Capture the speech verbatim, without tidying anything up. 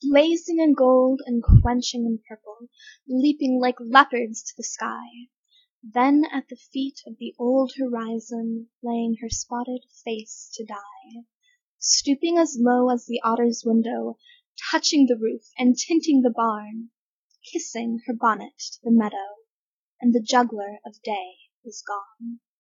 Blazing in gold and quenching in purple, leaping like leopards to the sky. Then at the feet of the old horizon, laying her spotted face to die. Stooping as low as the otter's window, touching the roof and tinting the barn, kissing her bonnet to the meadow, and the juggler of day is gone.